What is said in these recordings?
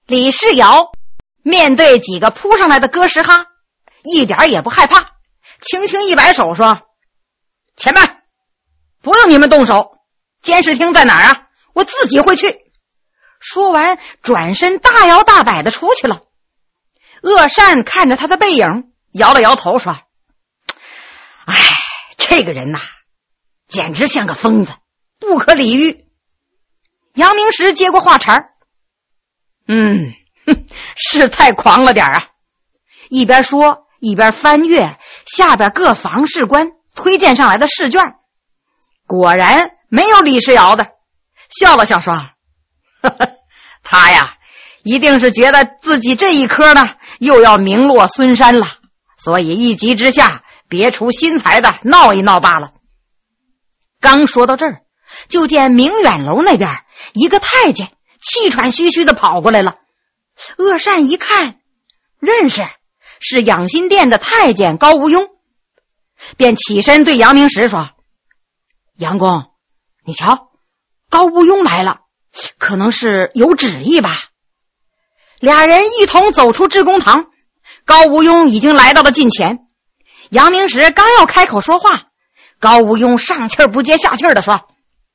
李世尧面对几个扑上来的哥什哈，一点也不害怕，轻轻一摆手说：前面不用你们动手，监视厅在哪儿啊？我自己会去。说完转身大摇大摆地出去了。恶善看着他的背影，摇了摇头说：哎，这个人呐，简直像个疯子，不可理喻。杨明时接过话茬：是太狂了点啊。一边说一边翻阅下边各房事官推荐上来的试卷，果然没有李世尧的，笑了笑说：呵呵，他呀一定是觉得自己这一科呢又要名落孙山了，所以一急之下别出心裁的闹一闹罢了。刚说到这儿，就见明远楼那边一个太监气喘吁吁的跑过来了。恶善一看认识，是养心殿的太监高无庸，便起身对杨明时说：杨公，你瞧，高无庸来了，可能是有旨意吧。俩人一同走出至公堂，高无庸已经来到了近前。杨明时刚要开口说话，高无庸上气儿不接下气儿的说：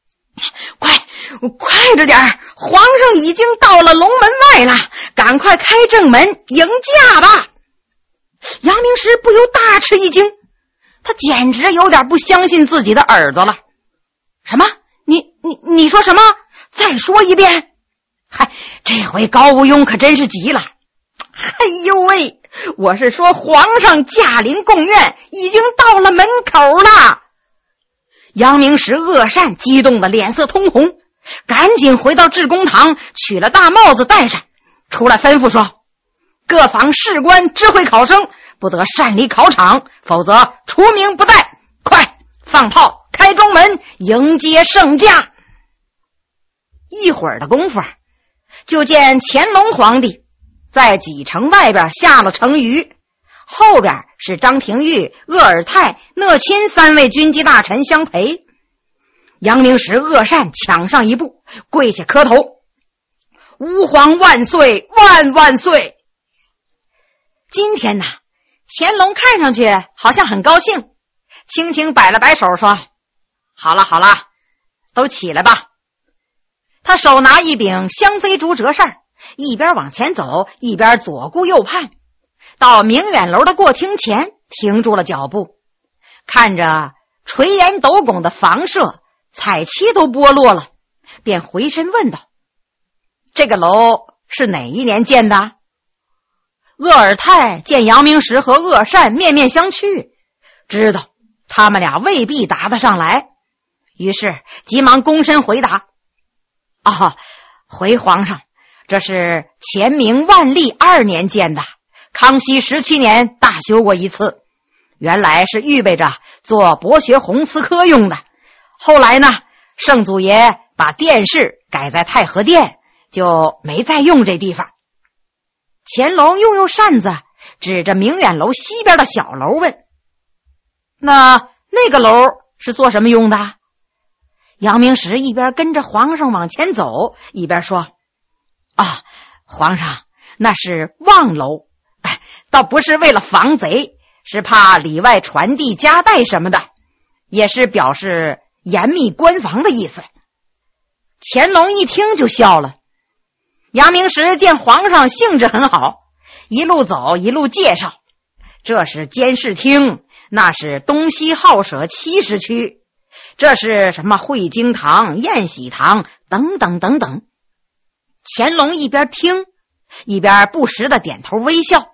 快着点，皇上已经到了龙门外了，赶快开正门迎驾吧。杨明时不由大吃一惊，他简直有点不相信自己的耳朵了。什么？你说什么？再说一遍。嗨，这回高无庸可真是急了。哎呦喂，我是说皇上驾临贡院，已经到了门口了。杨明时恶善激动的脸色通红，赶紧回到至公堂，取了大帽子戴上，出来吩咐说：各房事官知会考生不得擅离考场，否则除名不待。快放炮开中门迎接圣驾。一会儿的功夫，就见乾隆皇帝在几城外边下了城隅，后边是张廷玉、鄂尔泰、讷亲三位军机大臣相陪。杨明时恶善抢上一步，跪下磕头：吾皇万岁万万岁。今天呢，乾隆看上去好像很高兴，轻轻摆了摆手说：好了好了，都起来吧。他手拿一柄香妃竹折扇，一边往前走，一边左顾右盼，到明远楼的过厅前停住了脚步，看着垂檐斗拱的房舍，彩漆都剥落了，便回身问道：这个楼是哪一年建的？鄂尔泰见杨明时和恶善面面相觑，知道他们俩未必答得上来，于是急忙躬身回答：回皇上，这是乾明万历2年建的，康熙17年大修过一次，原来是预备着做博学鸿词科用的，后来呢，圣祖爷把殿试改在太和殿，就没再用这地方。乾隆用扇子指着明远楼西边的小楼问：那个楼是做什么用的？杨明时一边跟着皇上往前走，一边说：皇上，那是望楼，倒不是为了防贼，是怕里外传递夹带什么的，也是表示严密关防的意思。乾隆一听就笑了。杨明时见皇上兴致很好，一路走一路介绍：这是监视厅，那是东西号舍70区，这是什么会经堂、宴喜堂等等等等。乾隆一边听一边不时的点头微笑：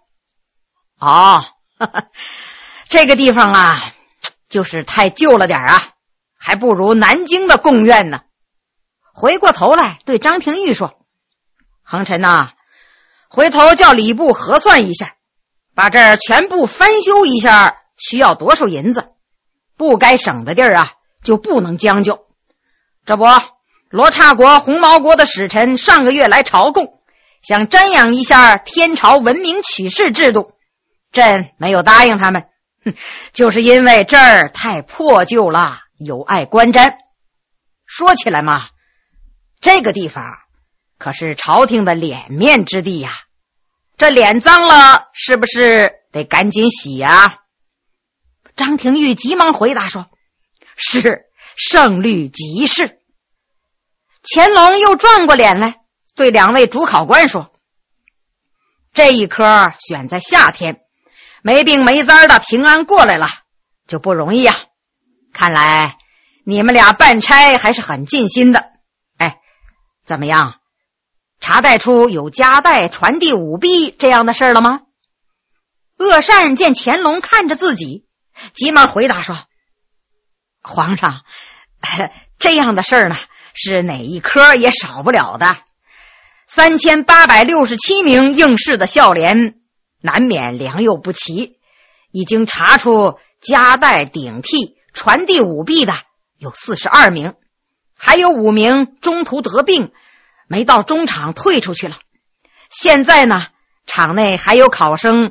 这个地方啊，就是太旧了点啊，还不如南京的贡院呢。回过头来对张廷玉说：恒臣呐，回头叫礼部核算一下，把这儿全部翻修一下需要多少银子，不该省的地儿啊就不能将就。这不，罗刹国、红毛国的使臣上个月来朝贡，想瞻仰一下天朝文明取士制度，朕没有答应他们，就是因为这儿太破旧了，有碍观瞻。说起来嘛，这个地方可是朝廷的脸面之地呀，这脸脏了是不是得赶紧洗啊？张廷玉急忙回答说：是，圣律即是。乾隆又转过脸来对两位主考官说：这一科选在夏天，没病没灾的平安过来了，就不容易啊。看来你们俩办差还是很尽心的。哎，怎么样？查带出有夹带传递舞弊这样的事了吗？鄂善见乾隆看着自己，急忙回答说：皇上，这样的事呢，是哪一科也少不了的。3867名应试的孝廉，难免良莠不齐，已经查出夹带顶替传递舞弊的有42名，还有5名中途得病没到中场退出去了。现在呢，场内还有考生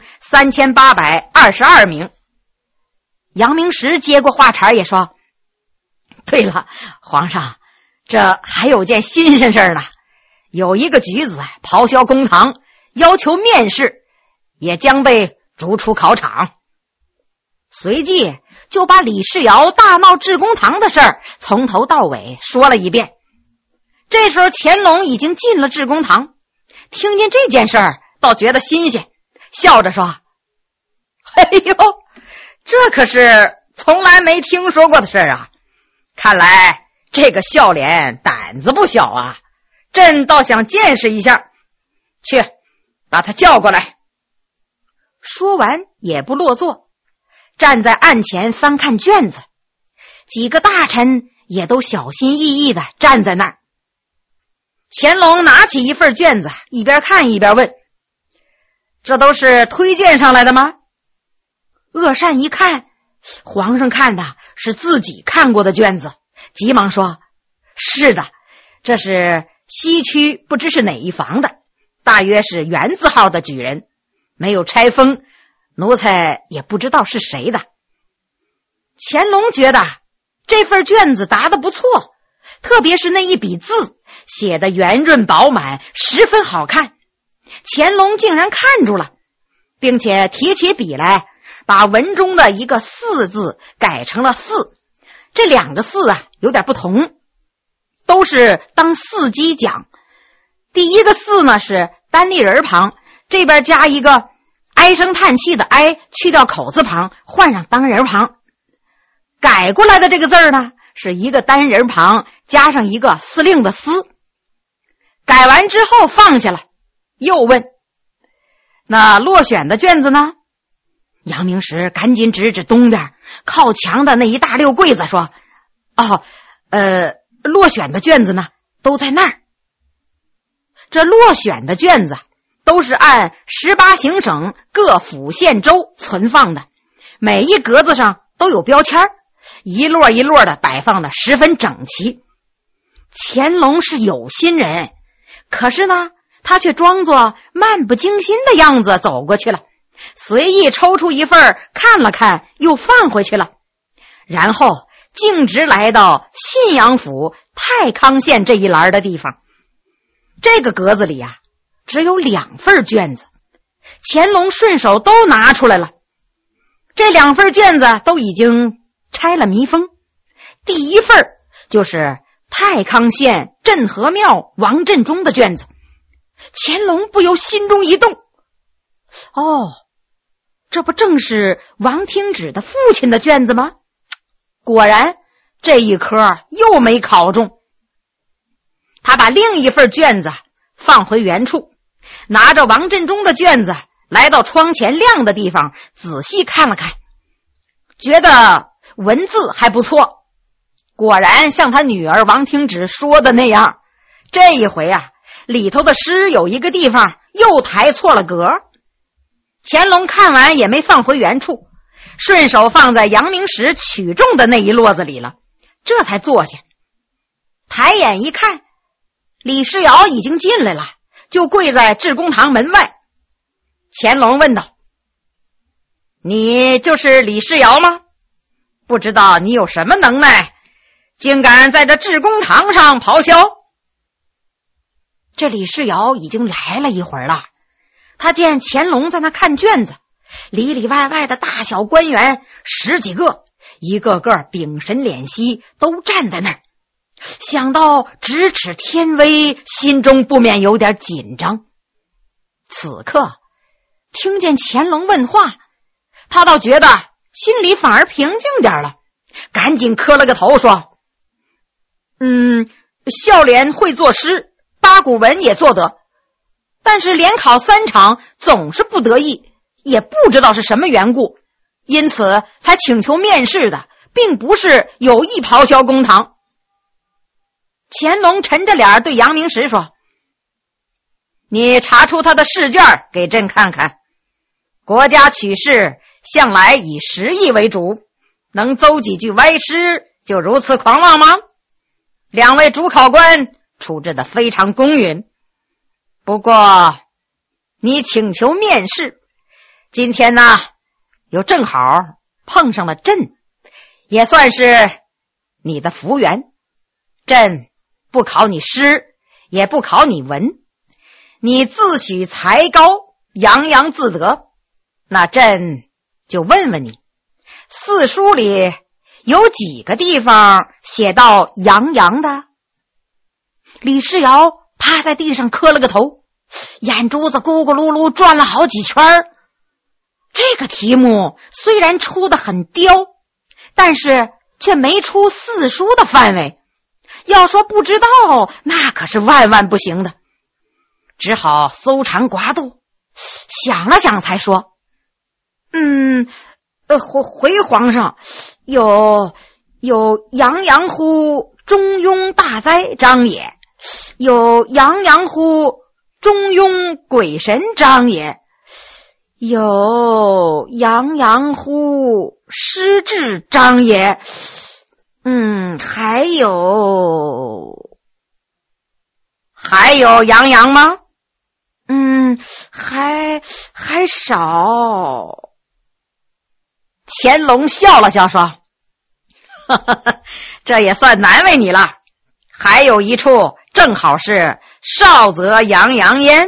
3822名。杨明实接过话茬也说：对了，皇上，这还有件新鲜事呢，有一个举子咆哮公堂，要求面试，也将被逐出考场。随即就把李世尧大闹至公堂的事儿从头到尾说了一遍。这时候乾隆已经进了至公堂，听见这件事儿倒觉得新鲜，笑着说：哎呦，这可是从来没听说过的事儿啊，看来这个孝廉胆子不小啊，朕倒想见识一下，去把他叫过来。说完也不落座，站在案前翻看卷子，几个大臣也都小心翼翼地站在那儿。乾隆拿起一份卷子，一边看一边问：这都是推荐上来的吗？鄂善一看，皇上看的是自己看过的卷子，急忙说：是的，这是西区不知是哪一房的，大约是元字号的举人，没有拆封，奴才也不知道是谁的。乾隆觉得这份卷子答得不错，特别是那一笔字写得圆润饱满，十分好看。乾隆竟然看住了，并且提起笔来，把文中的一个四字改成了四。这两个四啊有点不同，都是当四机讲。第一个四呢是单立人旁，这边加一个唉声叹气的唉，去掉口字旁，换上单人旁。改过来的这个字呢是一个单人旁加上一个司令的司。改完之后放下了，又问：那落选的卷子呢？杨明实赶紧指指东边靠墙的那一大溜柜子说：落选的卷子呢都在那儿。这落选的卷子都是按18行省各府县州存放的，每一格子上都有标签，一摞一摞的摆放的十分整齐。乾隆是有心人，可是呢他却装作漫不经心的样子走过去了，随意抽出一份看了看，又放回去了，然后径直来到信阳府太康县这一栏的地方。这个格子里啊只有2份卷子，乾隆顺手都拿出来了。这2份卷子都已经拆了密封，第一份就是太康县镇河庙王振中的卷子。乾隆不由心中一动，这不正是王听止的父亲的卷子吗？果然这一科又没考中。他把另一份卷子放回原处，拿着王振中的卷子来到窗前亮的地方仔细看了看，觉得文字还不错，果然像他女儿王听止说的那样，这一回啊里头的诗有一个地方又抬错了格。乾隆看完也没放回原处，顺手放在杨明实取中的那一摞子里了，这才坐下。抬眼一看，李世尧已经进来了，就跪在至公堂门外。乾隆问道：你就是李世尧吗？不知道你有什么能耐，竟敢在这至公堂上咆哮？ 这李世尧已经来了一会儿了，他见乾隆在那看卷子，里里外外的大小官员10几个，一个个屏神敛息，都站在那儿。想到咫尺天威，心中不免有点紧张。此刻听见乾隆问话，他倒觉得心里反而平静点了，赶紧磕了个头说：孝廉会作诗，八股文也做得，但是连考3场总是不得意，也不知道是什么缘故，因此才请求面试的，并不是有意咆哮公堂。乾隆沉着脸对杨明实说：你查出他的试卷给朕看看。国家取士向来以实意为主，能诌几句歪诗就如此狂妄吗？2位主考官处置得非常公允，不过你请求面试，今天呢又正好碰上了朕，也算是你的福缘。朕不考你诗，也不考你文，你自诩才高，洋洋自得，那朕就问问你，四书里有几个地方写到洋洋的？李世尧趴在地上磕了个头，眼珠子咕咕噜噜转了好几圈。这个题目虽然出得很刁，但是却没出四书的范围，要说不知道，那可是万万不行的。只好搜肠刮肚，想了想才说：回皇上，有洋洋乎中庸大哉章也，有洋洋乎中庸鬼神章也，有洋洋乎失智章也，还有洋洋吗？还少。乾隆笑了笑说：这也算难为你了，还有一处正好是少则洋洋焉。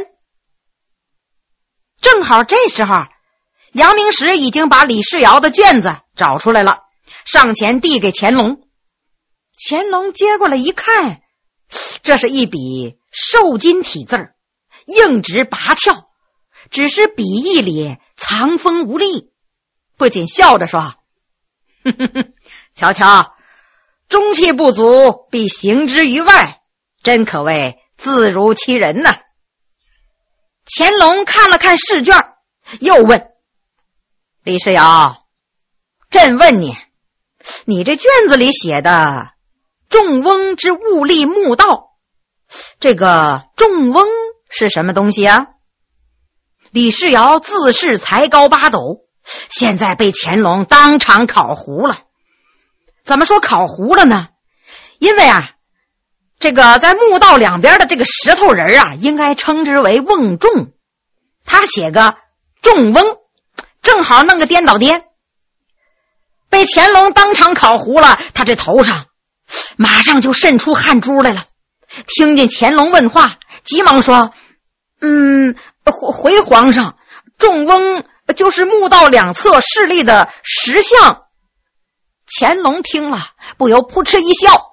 正好这时候，杨明实已经把李世尧的卷子找出来了，上前递给乾隆。乾隆接过来一看，这是一笔瘦金体字，硬直拔翘，只是笔意里藏锋无力，不仅笑着说：瞧瞧，中气不足必行之于外，真可谓自如其人呐。乾隆看了看试卷，又问：李世尧，朕问你，你这卷子里写的仲翁之物力慕道，这个仲翁是什么东西啊？李世尧自恃才高八斗，现在被乾隆当场考糊了。怎么说考糊了呢？因为这个在墓道两边的这个石头人应该称之为瓮仲，他写个仲翁，正好弄个颠倒颠，被乾隆当场考糊了。他这头上马上就渗出汗珠来了，听见乾隆问话，急忙说：回皇上，仲翁就是墓道两侧势力的石像。乾隆听了不由扑哧一笑，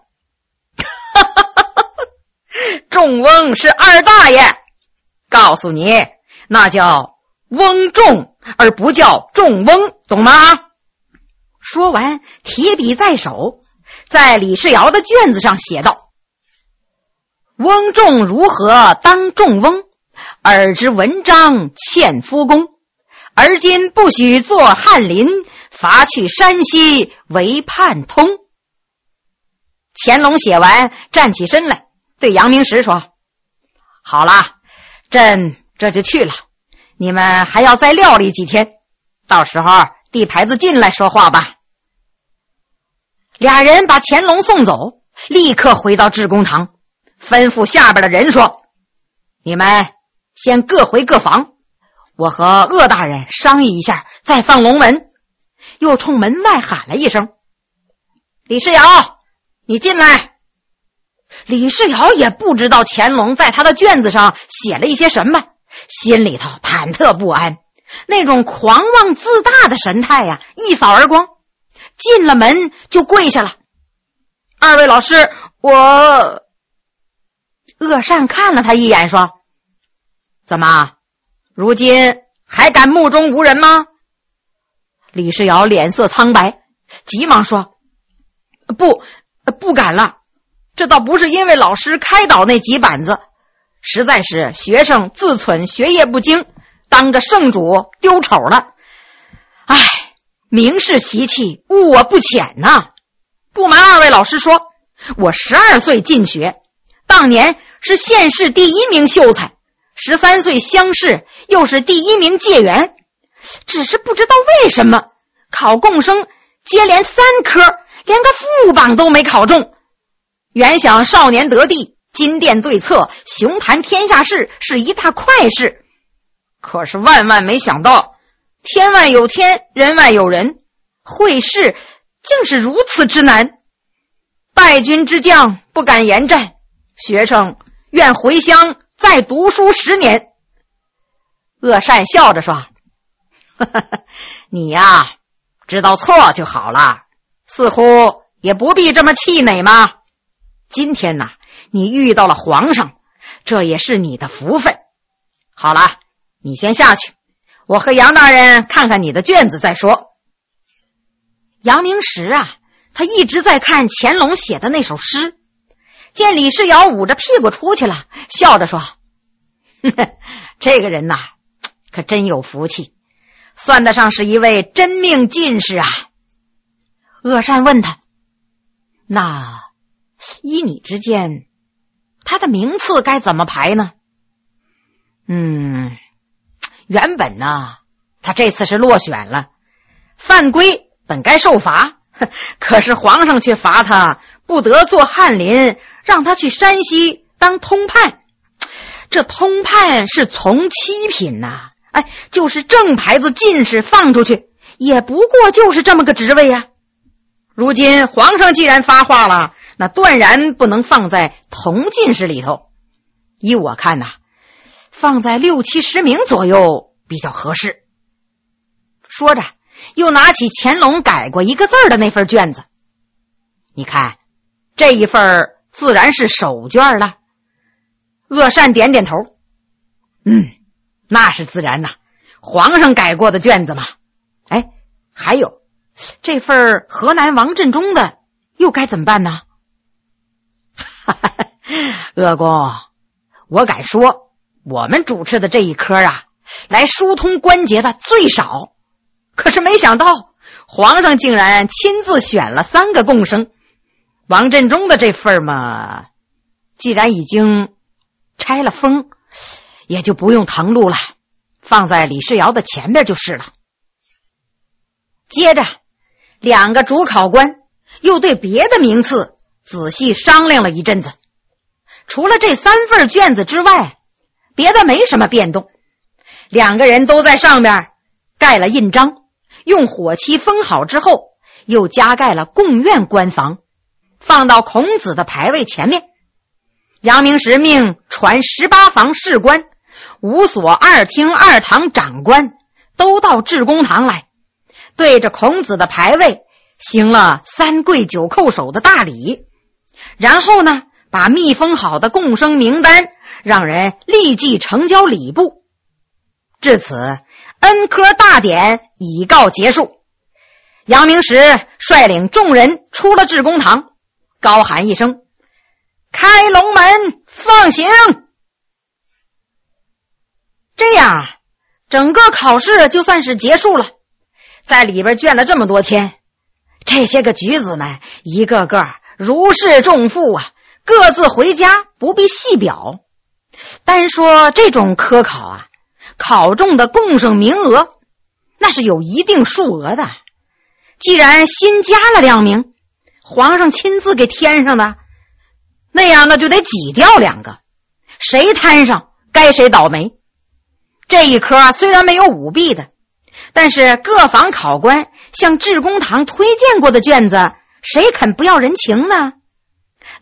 仲翁是二大爷，告诉你，那叫翁仲，而不叫仲翁，懂吗？说完提笔在手，在李世尧的卷子上写道：翁仲如何当仲翁，尔之文章欠夫功，而今不许作翰林，罚去山西为判通。乾隆写完站起身来，对杨明实说：好了，朕这就去了，你们还要再料理几天，到时候递牌子进来说话吧。俩人把乾隆送走，立刻回到治公堂，吩咐下边的人说：你们先各回各房，我和鄂大人商议一下，再放龙门。又冲门外喊了一声：李世尧，你进来。 李世尧也不知道乾隆在他的卷子上写了一些什么，心里头忐忑不安，那种狂妄自大的神态呀，一扫而光。进了门就跪下了。二位老师，我……鄂善看了他一眼说：怎么，如今还敢目中无人吗？李世尧脸色苍白，急忙说：不敢了，这倒不是因为老师开导那几板子，实在是学生自忖学业不精，当着圣主丢丑了。唉，明是习气，误我不浅呐。不瞒二位老师说，我12岁进学，当年是县试第1名秀才，13岁乡试又是第1名解元，只是不知道为什么考贡生接连3科，连个副榜都没考中。原想少年得第，金殿对策，雄谈天下事是一大快事，可是万万没想到，天外有天，人外有人，会试竟是如此之难。败军之将不敢言战，学生愿回乡再读书10年。鄂善笑着说：你呀，知道错就好了，似乎也不必这么气馁嘛。今天呐，你遇到了皇上，这也是你的福分。好了，你先下去，我和杨大人看看你的卷子再说。杨明时啊，他一直在看乾隆写的那首诗，见李世尧捂着屁股出去了，笑着说：这个人呐，可真有福气，算得上是一位真命进士啊。鄂善问他：那依你之见，他的名次该怎么排呢？原本呢，他这次是落选了，犯规本该受罚，可是皇上却罚他不得做翰林，让他去山西当通判。这通判是从七品呐，就是正牌子进士放出去，也不过就是这么个职位呀。如今皇上既然发话了，那断然不能放在同进士里头。依我看呐，放在60、70名左右比较合适。说着，又拿起乾隆改过一个字的那份卷子，你看，这一份自然是手卷了。鄂善点点头，那是自然呐，皇上改过的卷子嘛。还有这份河南王振中的又该怎么办呢？鄂公，我敢说我们主持的这一科啊，来疏通关节的最少，可是没想到皇上竟然亲自选了3个贡生。王振中的这份嘛，既然已经拆了封，也就不用誊录了，放在李世尧的前边就是了。接着2个主考官又对别的名次仔细商量了一阵子，除了这3份卷子之外，别的没什么变动。2个人都在上面盖了印章，用火漆封好之后，又加盖了贡院官房，放到孔子的牌位前面。杨明时命传18房士官、5所2厅2堂长官都到至公堂来，对着孔子的牌位行了3跪9叩首的大礼，然后呢，把密封好的贡生名单让人立即呈交礼部。至此，恩科大典已告结束。杨明时率领众人出了至公堂，高喊一声：开龙门，放行。这样整个考试就算是结束了。在里边卷了这么多天，这些个举子们一个个如释重负啊，各自回家不必细表。单说这种科考啊，考中的贡生名额那是有一定数额的，既然新加了2名，皇上亲自给添上的，那样那就得挤掉2个，谁摊上该谁倒霉。这一科虽然没有舞弊的，但是各房考官向至公堂推荐过的卷子，谁肯不要人情呢？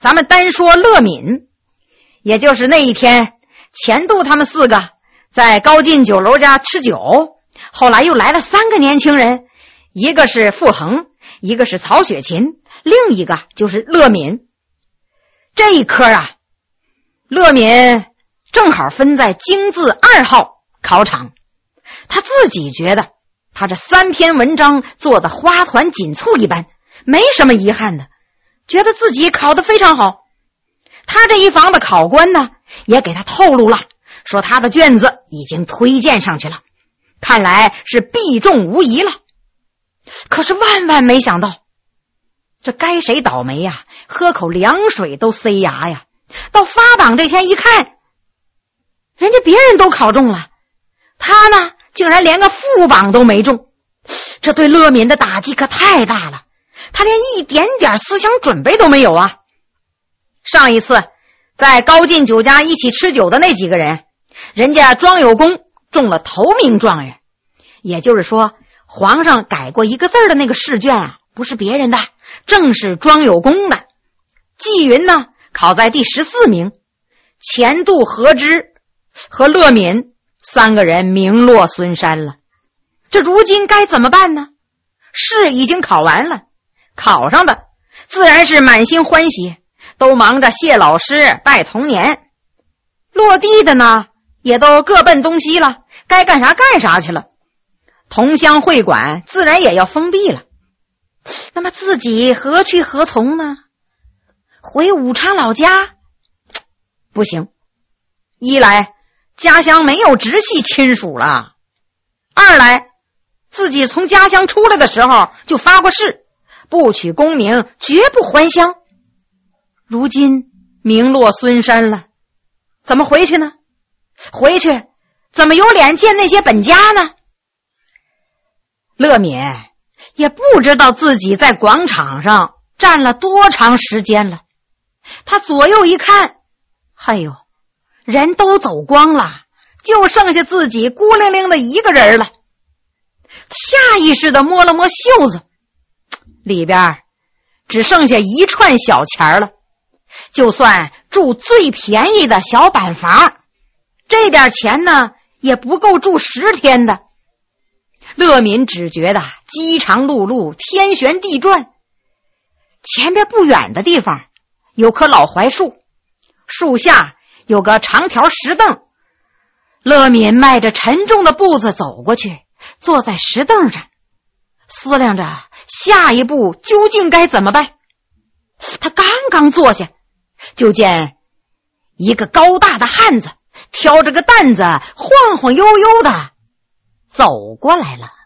咱们单说乐敏，也就是那一天钱度他们4个在高进酒楼家吃酒，后来又来了3个年轻人，一个是傅恒，一个是曹雪芹，另一个就是乐敏。这一科啊，乐敏正好分在京字2号考场，他自己觉得他这3篇文章做得花团锦簇一般，没什么遗憾的，觉得自己考得非常好。他这一房的考官呢，也给他透露了，说他的卷子已经推荐上去了，看来是必中无疑了。可是万万没想到，这该谁倒霉呀？喝口凉水都塞牙呀！到发榜这天一看，人家别人都考中了，他呢竟然连个副榜都没中，这对乐敏的打击可太大了，他连一点点思想准备都没有啊！上一次在高进酒家一起吃酒的那几个人，人家庄有功中了头名状元，也就是说皇上改过一个字的那个试卷啊，不是别人的，正是庄有功的。纪云呢考在第14名，钱度、何之和乐敏3个人名落孙山了。这如今该怎么办呢？试已经考完了，考上的自然是满心欢喜，都忙着谢老师拜童年，落地的呢也都各奔东西了，该干啥干啥去了。同乡会馆自然也要封闭了，那么自己何去何从呢？回武昌老家不行，一来家乡没有直系亲属了，二来自己从家乡出来的时候就发过誓，不取功名绝不还乡。如今名落孙山了，怎么回去呢？回去怎么有脸见那些本家呢？乐敏也不知道自己在广场上站了多长时间了，他左右一看，哎呦，人都走光了，就剩下自己孤零零的一个人了。下意识地摸了摸袖子，里边只剩下1串小钱了，就算住最便宜的小板房，这点钱呢也不够住10天的。乐敏只觉得饥肠辘辘，天旋地转。前边不远的地方有棵老槐树，树下有个长条石凳，乐敏迈着沉重的步子走过去，坐在石凳上，思量着下一步究竟该怎么办。他刚刚坐下，就见一个高大的汉子挑着个担子，晃晃悠悠的走过来了。